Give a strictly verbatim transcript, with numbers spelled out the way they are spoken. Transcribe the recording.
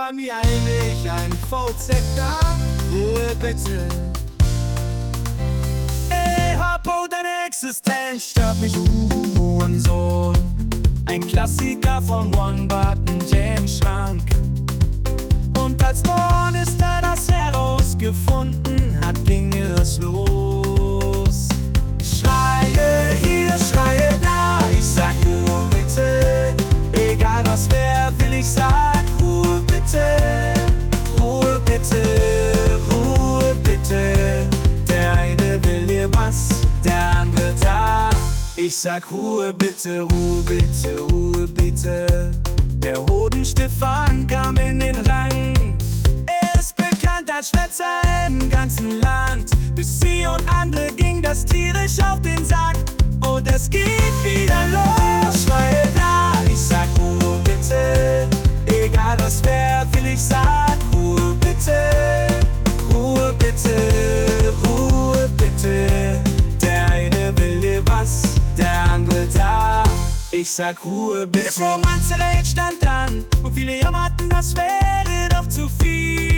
war mir eigentlich ein V Z da. Ruhe bitte. Ich hab auch deine Existenz, stört mich Hurensohn. Ein Klassiker von One Button James Schrank. Und als morgen ist er das herausgefunden hat, ging es los. Schreie hier, schreie da, ich sag Ruhe bitte. Egal was wer will, ich sag Ruhe bitte. Ruhe bitte, Ruhe bitte. Der eine will hier was, der andere da. Ich sag Ruhe bitte, Ruhe bitte, Ruhe bitte. Der Hodenstefan kam in den Rang. Er ist bekannt als Schwätzer im ganzen Land. Bis sie und andere ging das tierisch auf den Sack. Und es geht wieder los. Schreie da, ich sag Ruhe bitte. Egal was wer will, ich sag Ruhe bitte. Ruhe bitte, Ruhe bitte. Der eine will hier was, der andere da. Ich sag Ruhe bitte. Der Romanze stand an und viele jammerten, das wäre doch zu viel.